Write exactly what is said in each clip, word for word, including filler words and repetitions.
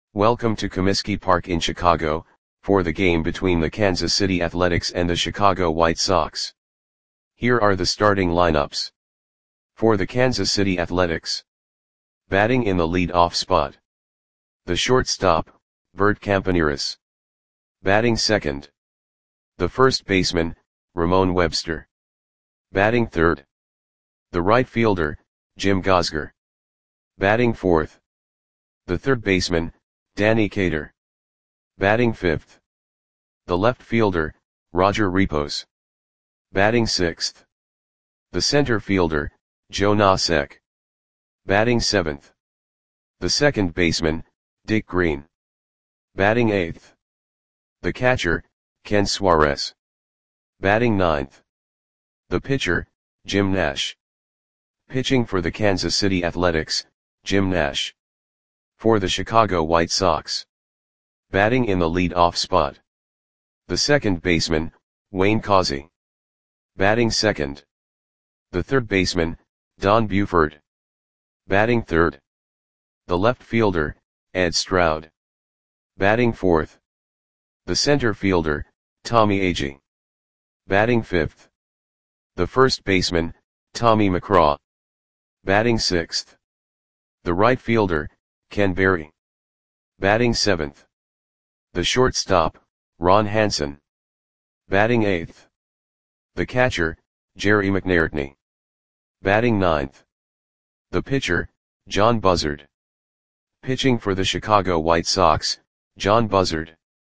Welcome to Comiskey Park in Chicago, for the game between the Kansas City Athletics and the Chicago White Sox. Here are the starting lineups. For the Kansas City Athletics. Batting in the lead-off spot. The shortstop, Bert Campaneris. Batting second. The first baseman, Ramon Webster. Batting third. The right fielder, Jim Gosger. Batting fourth. The third baseman, Danny Cater. Batting fifth. The left fielder, Roger Repos. Batting sixth. The center fielder, Joe Nosek. Batting seventh. The second baseman, Dick Green. Batting eighth. The catcher, Ken Suarez. Batting ninth. The pitcher, Jim Nash. Pitching for the Kansas City Athletics, Jim Nash. For the Chicago White Sox. Batting in the lead-off spot. The second baseman, Wayne Causey. Batting second. The third baseman, Don Buford. Batting third. The left fielder, Ed Stroud. Batting fourth. The center fielder, Tommy Agee. Batting fifth. The first baseman, Tommy McCraw. Batting sixth. The right fielder, Ken Berry. Batting seventh. The shortstop, Ron Hansen. Batting eighth. The catcher, Jerry McNairtney. Batting ninth. The pitcher, John Buzzard. Pitching for the Chicago White Sox, John Buzzard.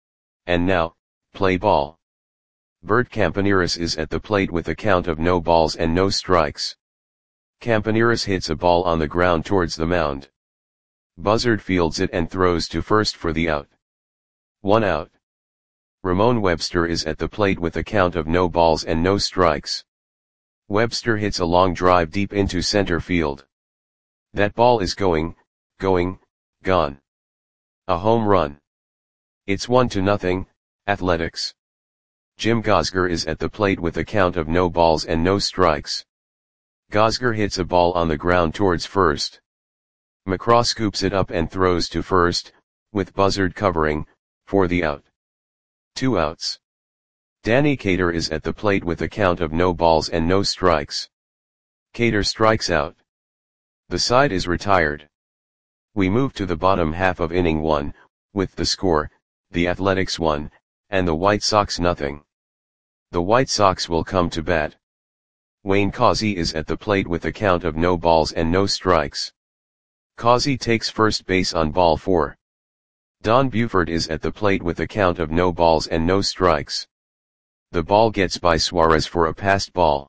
And now, play ball. Bert Campaneris is at the plate with a count of no balls and no strikes. Campaneris hits a ball on the ground towards the mound. Buzzard fields it and throws to first for the out. One out. Ramon Webster is at the plate with a count of no balls and no strikes. Webster hits a long drive deep into center field. That ball is going, going, gone. A home run. It's one to nothing, Athletics. Jim Gosger is at the plate with a count of no balls and no strikes. Gosger hits a ball on the ground towards first. McCraw scoops it up and throws to first, with Buzzard covering, for the out. Two outs. Danny Cater is at the plate with a count of no balls and no strikes. Cater strikes out. The side is retired. We move to the bottom half of inning one, with the score, the Athletics one, and the White Sox nothing. The White Sox will come to bat. Wayne Causey is at the plate with a count of no balls and no strikes. Causey takes first base on ball four. Don Buford is at the plate with a count of no balls and no strikes. The ball gets by Suarez for a passed ball.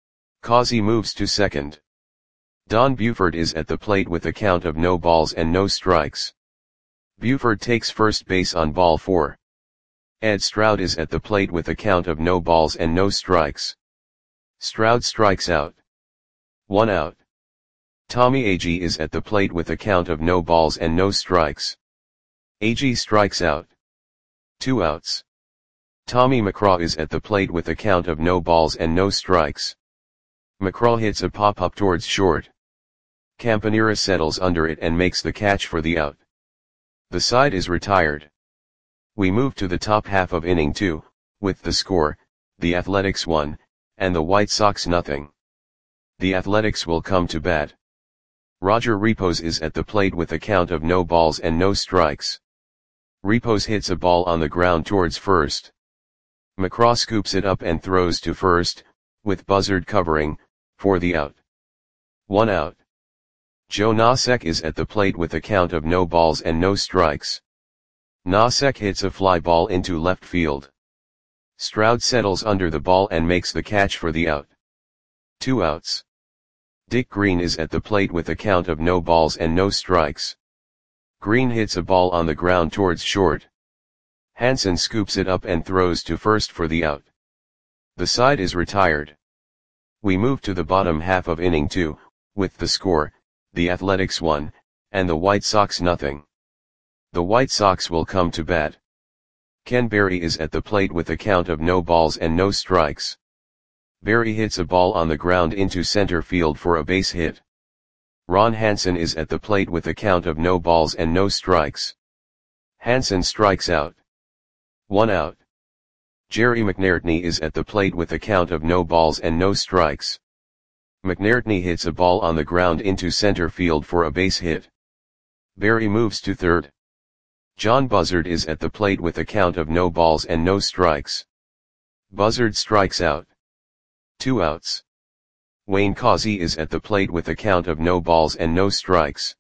Causey moves to second. Don Buford is at the plate with a count of no balls and no strikes. Buford takes first base on ball four. Ed Stroud is at the plate with a count of no balls and no strikes. Stroud strikes out. One out. Tommy Agee is at the plate with a count of no balls and no strikes. Agee strikes out. Two outs. Tommy McCraw is at the plate with a count of no balls and no strikes. McCraw hits a pop-up towards short. Campaneris settles under it and makes the catch for the out. The side is retired. We move to the top half of inning two, with the score, the Athletics one, and the White Sox nothing. The Athletics will come to bat. Roger Repos is at the plate with a count of no balls and no strikes. Repos hits a ball on the ground towards first. McCraw scoops it up and throws to first, with Buzzard covering, for the out. One out. Joe Nosek is at the plate with a count of no balls and no strikes. Nosek hits a fly ball into left field. Stroud settles under the ball and makes the catch for the out. Two outs. Dick Green is at the plate with a count of no balls and no strikes. Green hits a ball on the ground towards short. Hansen scoops it up and throws to first for the out. The side is retired. We move to the bottom half of inning two, with the score, the Athletics one, and the White Sox nothing. The White Sox will come to bat. Ken Berry is at the plate with a count of no balls and no strikes. Berry hits a ball on the ground into center field for a base hit. Ron Hansen is at the plate with a count of no balls and no strikes. Hansen strikes out. One out. Jerry McNairtney is at the plate with a count of no balls and no strikes. McNairtney hits a ball on the ground into center field for a base hit. Barry moves to third. John Buzzard is at the plate with a count of no balls and no strikes. Buzzard strikes out. Two outs. Wayne Causey is at the plate with a count of no balls and no strikes.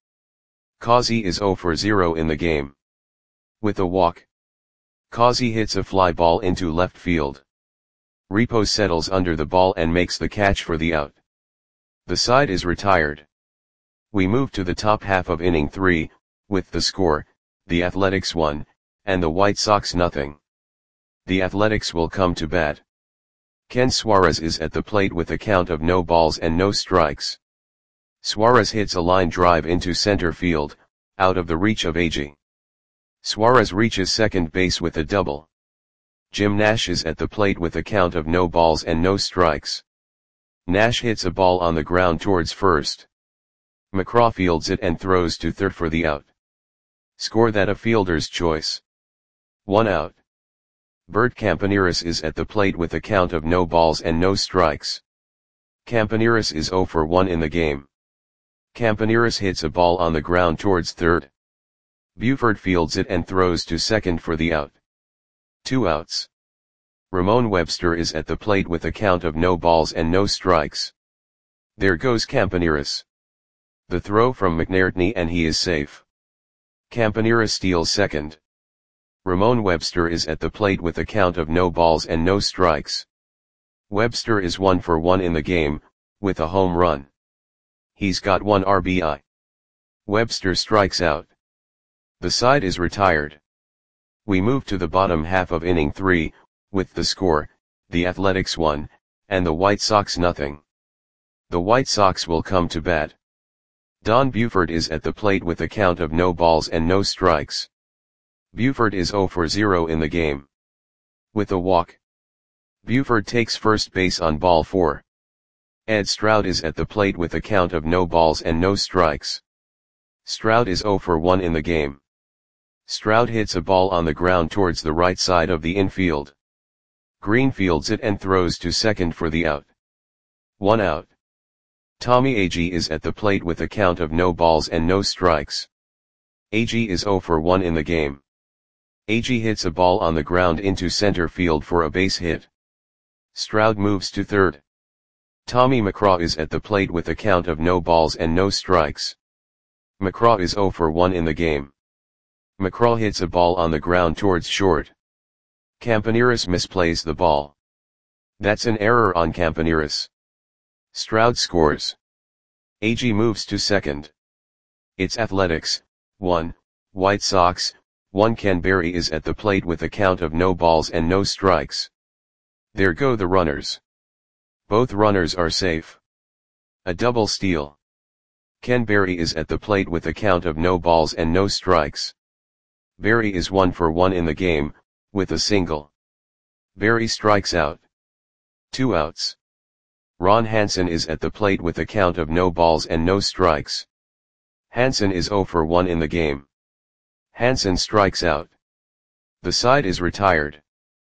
Causey is zero for zero in the game. With a walk, Causey hits a fly ball into left field. Repo settles under the ball and makes the catch for the out. The side is retired. We move to the top half of inning three, with the score, the Athletics one, and the White Sox nothing. The Athletics will come to bat. Ken Suarez is at the plate with a count of no balls and no strikes. Suarez hits a line drive into center field, out of the reach of Agee. Suarez reaches second base with a double. Jim Nash is at the plate with a count of no balls and no strikes. Nash hits a ball on the ground towards first. McCraw fields it and throws to third for the out. Score that a fielder's choice. One out. Bert Campaneris is at the plate with a count of no balls and no strikes. Campaneris is zero for one in the game. Campaneris hits a ball on the ground towards third. Buford fields it and throws to second for the out. Two outs. Ramon Webster is at the plate with a count of no balls and no strikes. There goes Campaneris. The throw from McNairtney and he is safe. Campaneris steals second. Ramon Webster is at the plate with a count of no balls and no strikes. Webster is one for one in the game, with a home run. He's got one R B I. Webster strikes out. The side is retired. We move to the bottom half of inning three, with the score, the Athletics one, and the White Sox nothing. The White Sox will come to bat. Don Buford is at the plate with a count of no balls and no strikes. Buford is zero for zero in the game. With a walk, Buford takes first base on ball four. Ed Stroud is at the plate with a count of no balls and no strikes. Stroud is zero for one in the game. Stroud hits a ball on the ground towards the right side of the infield. Green fields it and throws to second for the out. One out. Tommy Agee is at the plate with a count of no balls and no strikes. Agee is zero for one in the game. Agee hits a ball on the ground into center field for a base hit. Stroud moves to third. Tommy McCraw is at the plate with a count of no balls and no strikes. McCraw is zero for one in the game. McCraw hits a ball on the ground towards short. Campaneris misplays the ball. That's an error on Campaneris. Stroud scores. Agee moves to second. It's Athletics, one, White Sox, one. Ken Berry is at the plate with a count of no balls and no strikes. There go the runners. Both runners are safe. A double steal. Ken Berry is at the plate with a count of no balls and no strikes. Berry is one for one in the game, with a single. Berry strikes out. Two outs. Ron Hansen is at the plate with a count of no balls and no strikes. Hansen is zero for one in the game. Hansen strikes out. The side is retired.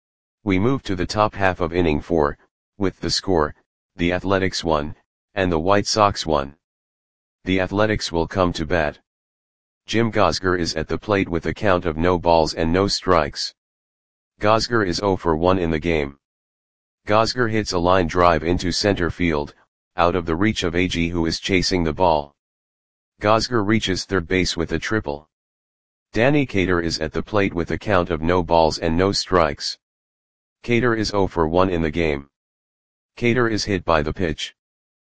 We move to the top half of inning four, with the score, the Athletics one, and the White Sox one. The Athletics will come to bat. Jim Gosger is at the plate with a count of no balls and no strikes. Gosger is zero for one in the game. Gosger hits a line drive into center field, out of the reach of Agee who is chasing the ball. Gosger reaches third base with a triple. Danny Cater is at the plate with a count of no balls and no strikes. Cater is zero for one in the game. Cater is hit by the pitch.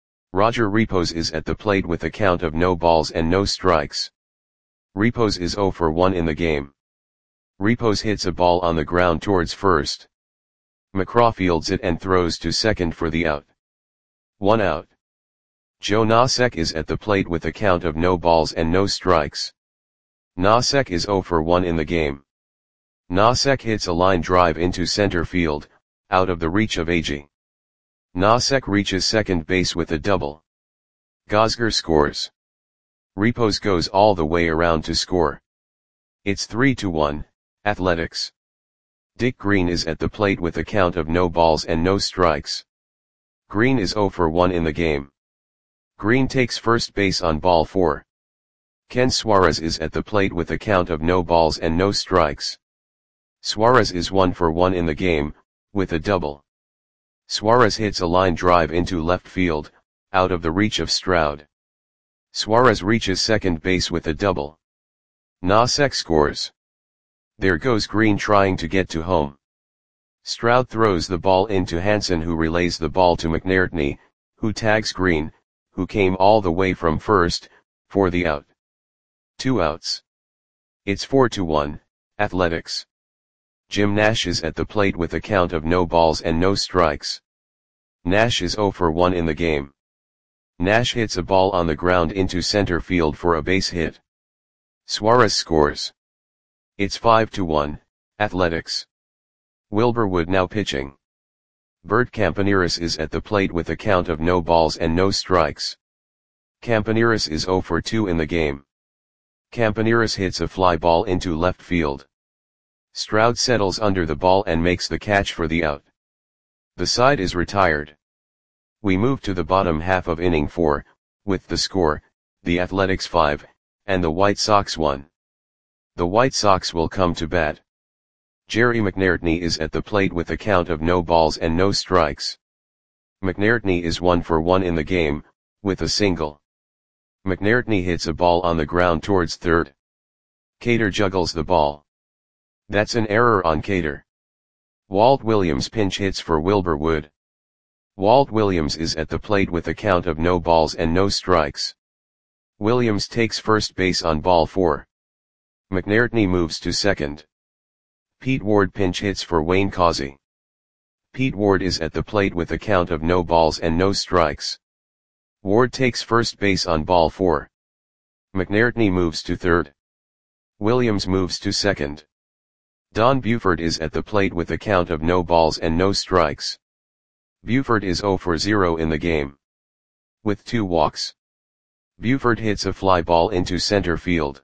Roger Repos is at the plate with a count of no balls and no strikes. Repos is zero for one in the game. Repos hits a ball on the ground towards first. McCraw fields it and throws to second for the out. One out. Joe Nosek is at the plate with a count of no balls and no strikes. Nosek is zero for one in the game. Nosek hits a line drive into center field, out of the reach of Agee. Nosek reaches second base with a double. Gosger scores. Repos goes all the way around to score. It's three to one, Athletics. Dick Green is at the plate with a count of no balls and no strikes. Green is zero for one in the game. Green takes first base on ball four. Ken Suarez is at the plate with a count of no balls and no strikes. Suarez is one for one in the game, with a double. Suarez hits a line drive into left field, out of the reach of Stroud. Suarez reaches second base with a double. Nosek scores. There goes Green trying to get to home. Stroud throws the ball into Hansen, who relays the ball to McNairtney, who tags Green, who came all the way from first, for the out. Two outs. It's four to one, Athletics. Jim Nash is at the plate with a count of no balls and no strikes. Nash is zero for one in the game. Nash hits a ball on the ground into center field for a base hit. Suarez scores. It's five to one, Athletics. Wilbur Wood now pitching. Bert Campaneris is at the plate with a count of no balls and no strikes. Campaneris is zero for two in the game. Campaneris hits a fly ball into left field. Stroud settles under the ball and makes the catch for the out. The side is retired. We move to the bottom half of inning four, with the score, the Athletics five, and the White Sox one. The White Sox will come to bat. Jerry McNairtney is at the plate with a count of no balls and no strikes. McNairtney is one for one in the game, with a single. McNairtney hits a ball on the ground towards third. Cater juggles the ball. That's an error on Cater. Walt Williams pinch hits for Wilbur Wood. Walt Williams is at the plate with a count of no balls and no strikes. Williams takes first base on ball four. McNairtney moves to second. Pete Ward pinch hits for Wayne Causey. Pete Ward is at the plate with a count of no balls and no strikes. Ward takes first base on ball four. McNairtney moves to third. Williams moves to second. Don Buford is at the plate with a count of no balls and no strikes. Buford is zero for zero in the game. With two walks. Buford hits a fly ball into center field.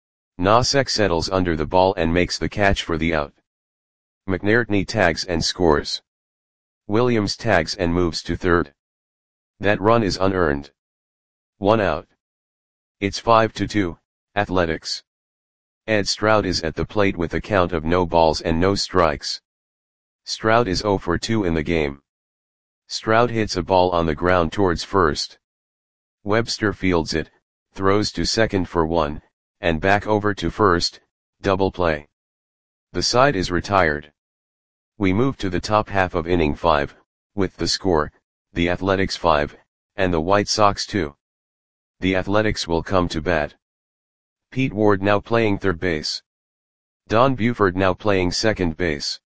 Nosek settles under the ball and makes the catch for the out. McNairtney tags and scores. Williams tags and moves to third. That run is unearned. One out. It's five to two, Athletics. Ed Stroud is at the plate with a count of no balls and no strikes. Stroud is zero for two in the game. Stroud hits a ball on the ground towards first. Webster fields it, throws to second for one, and back over to first, double play. The side is retired. We move to the top half of inning five, with the score, the Athletics five, and the White Sox two. The Athletics will come to bat. Pete Ward now playing third base. Don Buford now playing second base.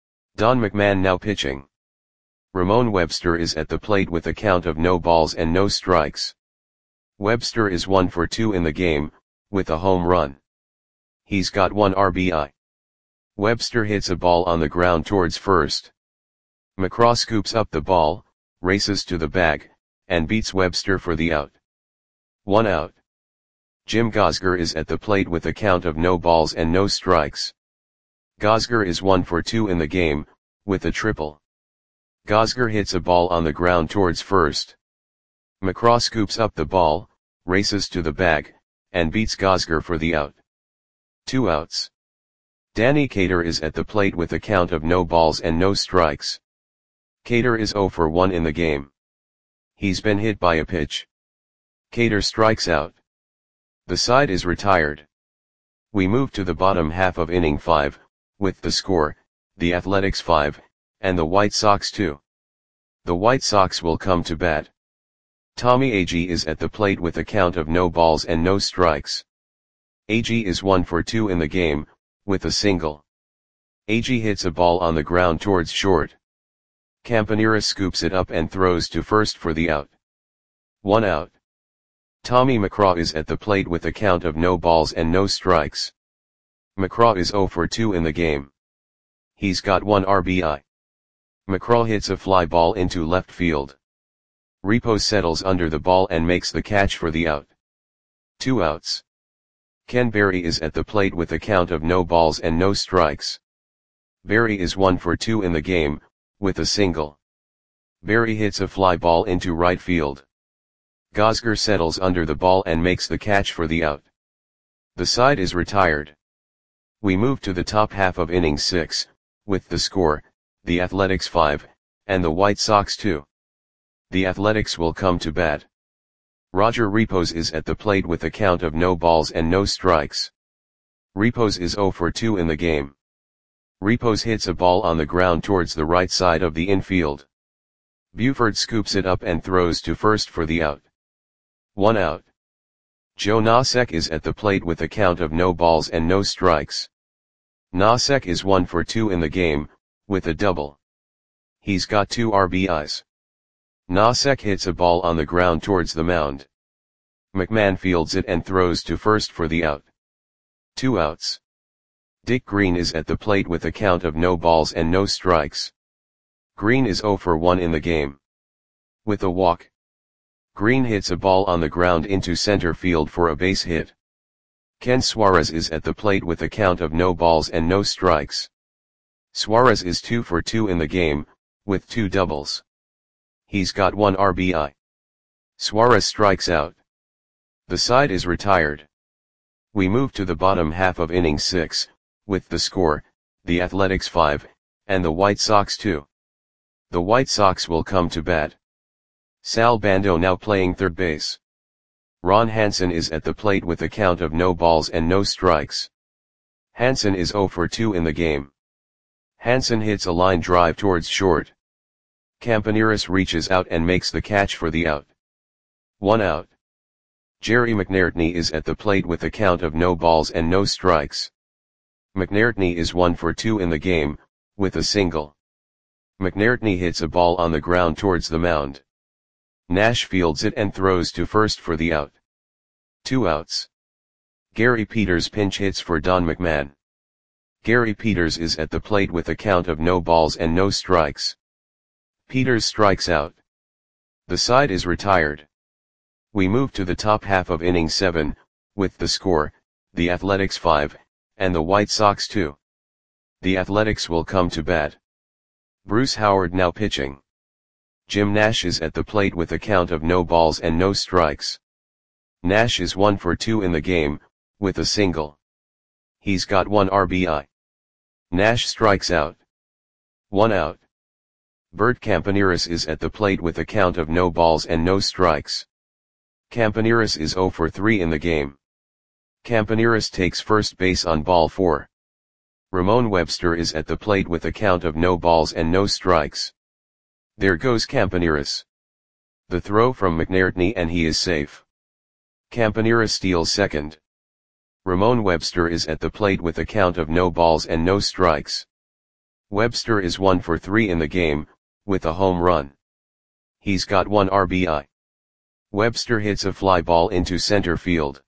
Don McMahon now pitching. Ramon Webster is at the plate with a count of no balls and no strikes. Webster is one for two in the game, with a home run. He's got one R B I. Webster hits a ball on the ground towards first. McCraw scoops up the ball, races to the bag, and beats Webster for the out. One out. Jim Gosger is at the plate with a count of no balls and no strikes. Gosger is one for two in the game, with a triple. Gosger hits a ball on the ground towards first. McCraw scoops up the ball, races to the bag, and beats Gosger for the out. Two outs. Danny Cater is at the plate with a count of no balls and no strikes. Cater is zero for one in the game. He's been hit by a pitch. Cater strikes out. The side is retired. We move to the bottom half of inning five, with the score, the Athletics five, and the White Sox two. The White Sox will come to bat. Tommy Agee is at the plate with a count of no balls and no strikes. Agee is one for two in the game, with a single. Agee hits a ball on the ground towards short. Campaneris scoops it up and throws to first for the out. One out. Tommy McCraw is at the plate with a count of no balls and no strikes. McCraw is zero for two in the game. He's got one R B I. McCraw hits a fly ball into left field. Repo settles under the ball and makes the catch for the out. Two outs. Ken Berry is at the plate with a count of no balls and no strikes. Berry is one for two in the game, with a single. Berry hits a fly ball into right field. Gosger settles under the ball and makes the catch for the out. The side is retired. We move to the top half of inning six, with the score, the Athletics five, and the White Sox two. The Athletics will come to bat. Roger Repos is at the plate with a count of no balls and no strikes. Repos is zero for two in the game. Repos hits a ball on the ground towards the right side of the infield. Buford scoops it up and throws to first for the out. One out. Joe Nosek is at the plate with a count of no balls and no strikes. Nosek is one for two in the game, with a double. He's got two R B Is. Nosek hits a ball on the ground towards the mound. McMahon fields it and throws to first for the out. Two outs. Dick Green is at the plate with a count of no balls and no strikes. Green is zero for one in the game. With a walk. Green hits a ball on the ground into center field for a base hit. Ken Suarez is at the plate with a count of no balls and no strikes. Suarez is two for two in the game, with two doubles. He's got one R B I. Suarez strikes out. The side is retired. We move to the bottom half of inning six, with the score, the Athletics five, and the White Sox two. The White Sox will come to bat. Sal Bando now playing third base. Ron Hansen is at the plate with a count of no balls and no strikes. Hansen is zero for two in the game. Hansen hits a line drive towards short. Campaneris reaches out and makes the catch for the out. One out. Jerry McNairtney is at the plate with a count of no balls and no strikes. McNairtney is one for two in the game, with a single. McNairtney hits a ball on the ground towards the mound. Nash fields it and throws to first for the out. Two outs. Gary Peters pinch hits for Don McMahon. Gary Peters is at the plate with a count of no balls and no strikes. Peters strikes out. The side is retired. We move to the top half of inning seven, with the score, the Athletics five, and the White Sox two. The Athletics will come to bat. Bruce Howard now pitching. Jim Nash is at the plate with a count of no balls and no strikes. Nash is one for two in the game, with a single. He's got one R B I. Nash strikes out. One out. Bert Campaneris is at the plate with a count of no balls and no strikes. Campaneris is zero for three in the game. Campaneris takes first base on ball four. Ramon Webster is at the plate with a count of no balls and no strikes. There goes Campaneris. The throw from McNairtney and he is safe. Campaneris steals second. Ramon Webster is at the plate with a count of no balls and no strikes. Webster is one for three in the game, with a home run. He's got one R B I. Webster hits a fly ball into center field.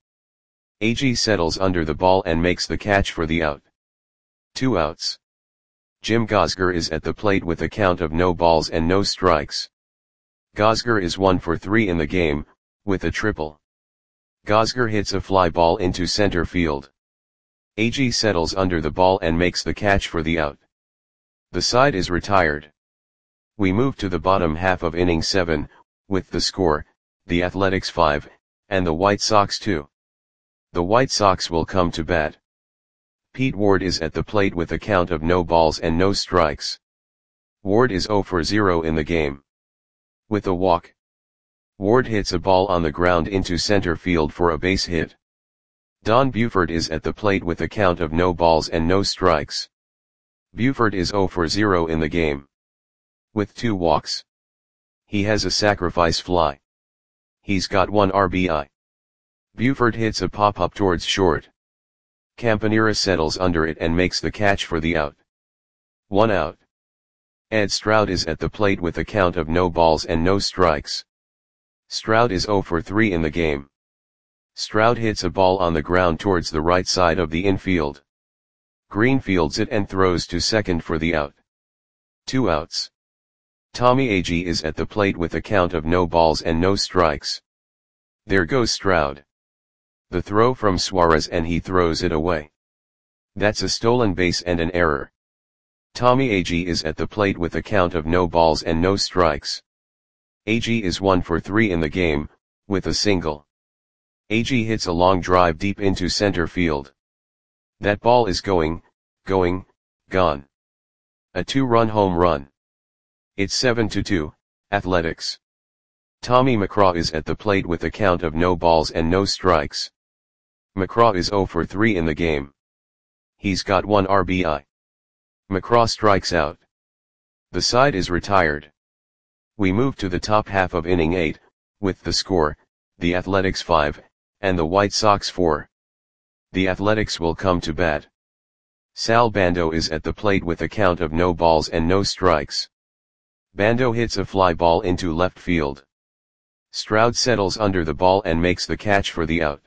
Agee settles under the ball and makes the catch for the out. Two outs. Jim Gosger is at the plate with a count of no balls and no strikes. Gosger is one for three in the game, with a triple. Gosger hits a fly ball into center field. Agee settles under the ball and makes the catch for the out. The side is retired. We move to the bottom half of inning seven, with the score, the Athletics five, and the White Sox two. The White Sox will come to bat. Pete Ward is at the plate with a count of no balls and no strikes. Ward is zero for zero in the game. With a walk. Ward hits a ball on the ground into center field for a base hit. Don Buford is at the plate with a count of no balls and no strikes. Buford is zero for zero in the game. With two walks. He has a sacrifice fly. He's got one R B I. Buford hits a pop-up towards short. Campaneris settles under it and makes the catch for the out. One out. Ed Stroud is at the plate with a count of no balls and no strikes. Stroud is zero for three in the game. Stroud hits a ball on the ground towards the right side of the infield. Green fields it and throws to second for the out. Two outs. Tommy Agee is at the plate with a count of no balls and no strikes. There goes Stroud. The throw from Suarez and he throws it away. That's a stolen base and an error. Tommy Agee is at the plate with a count of no balls and no strikes. Agee is one for three in the game, with a single. Agee hits a long drive deep into center field. That ball is going, going, gone. A two-run home run. It's seven to two, Athletics. Tommy McCraw is at the plate with a count of no balls and no strikes. McCraw is zero for three in the game. He's got one R B I. McCraw strikes out. The side is retired. We move to the top half of inning eight, with the score, the Athletics five, and the White Sox four. The Athletics will come to bat. Sal Bando is at the plate with a count of no balls and no strikes. Bando hits a fly ball into left field. Stroud settles under the ball and makes the catch for the out.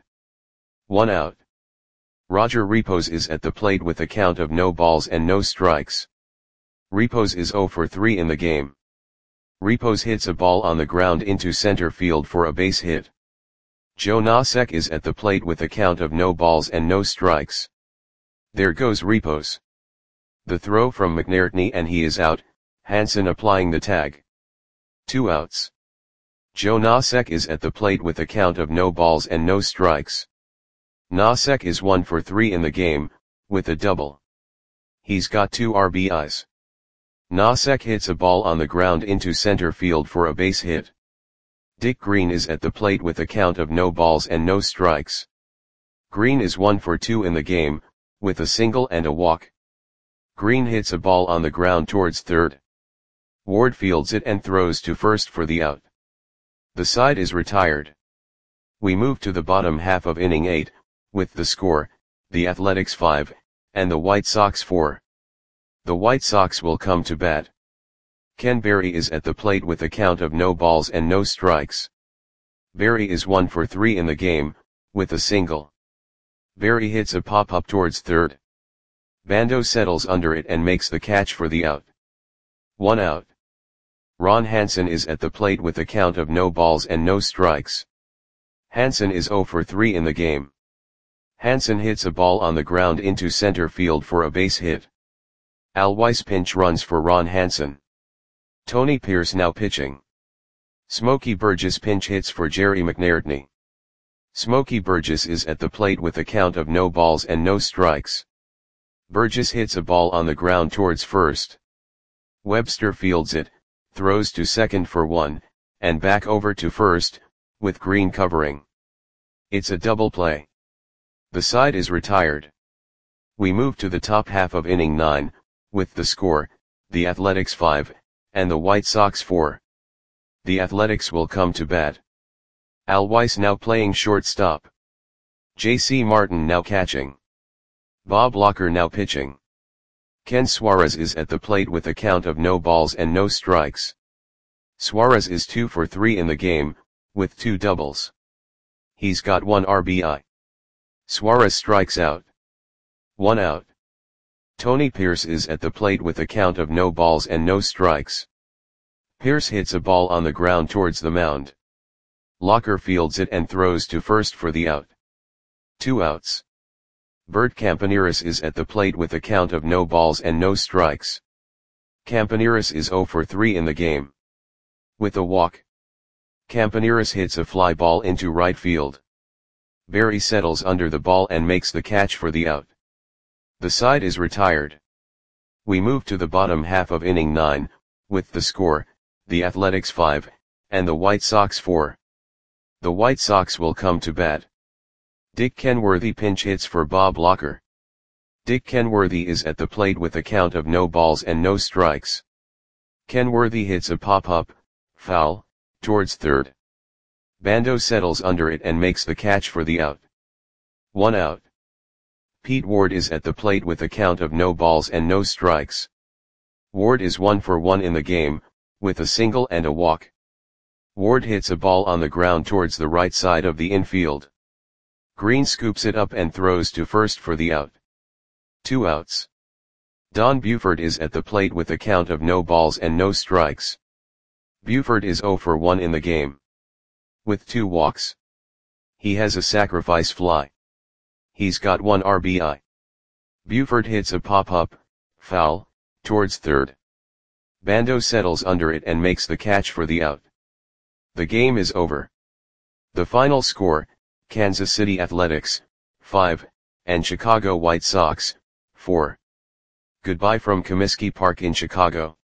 One out. Roger Repos is at the plate with a count of no balls and no strikes. Repos is zero for three in the game. Repos hits a ball on the ground into center field for a base hit. Joe Nosek is at the plate with a count of no balls and no strikes. There goes Repos. The throw from McNairtney and he is out, Hansen applying the tag. Two outs. Joe Nosek is at the plate with a count of no balls and no strikes. Nosek is one for three in the game, with a double. He's got two R B Is. Nosek hits a ball on the ground into center field for a base hit. Dick Green is at the plate with a count of no balls and no strikes. Green is one for two in the game, with a single and a walk. Green hits a ball on the ground towards third. Ward fields it and throws to first for the out. The side is retired. We move to the bottom half of inning eight, with the score, the Athletics five, and the White Sox four. The White Sox will come to bat. Ken Berry is at the plate with a count of no balls and no strikes. Berry is one for three in the game, with a single. Berry hits a pop-up towards third. Bando settles under it and makes the catch for the out. One out. Ron Hansen is at the plate with a count of no balls and no strikes. Hansen is zero for three in the game. Hansen hits a ball on the ground into center field for a base hit. Al Weiss pinch runs for Ron Hansen. Tony Pierce now pitching. Smokey Burgess pinch hits for Jerry McNairtney. Smokey Burgess is at the plate with a count of no balls and no strikes. Burgess hits a ball on the ground towards first. Webster fields it, throws to second for one, and back over to first, with Green covering. It's a double play. The side is retired. We move to the top half of inning nine, with the score, the Athletics five, and the White Sox four. The Athletics will come to bat. Al Weiss now playing shortstop. J C Martin now catching. Bob Locker now pitching. Ken Suarez is at the plate with a count of no balls and no strikes. Suarez is two for three in the game, with two doubles. He's got one R B I. Suarez strikes out. One out. Tony Pierce is at the plate with a count of no balls and no strikes. Pierce hits a ball on the ground towards the mound. Locker fields it and throws to first for the out. Two outs. Bert Campaneris is at the plate with a count of no balls and no strikes. Campaneris is zero for three in the game. With a walk. Campaneris hits a fly ball into right field. Berry settles under the ball and makes the catch for the out. The side is retired. We move to the bottom half of inning nine, with the score, the Athletics five, and the White Sox four. The White Sox will come to bat. Dick Kenworthy pinch hits for Bob Locker. Dick Kenworthy is at the plate with a count of no balls and no strikes. Kenworthy hits a pop-up, foul, towards third. Bando settles under it and makes the catch for the out. One out. Pete Ward is at the plate with a count of no balls and no strikes. Ward is one for one in the game, with a single and a walk. Ward hits a ball on the ground towards the right side of the infield. Green scoops it up and throws to first for the out. Two outs. Don Buford is at the plate with a count of no balls and no strikes. Buford is zero for one in the game. With two walks. He has a sacrifice fly. He's got one R B I. Buford hits a pop-up, foul, towards third. Bando settles under it and makes the catch for the out. The game is over. The final score, Kansas City Athletics, five, and Chicago White Sox, four. Goodbye from Comiskey Park in Chicago.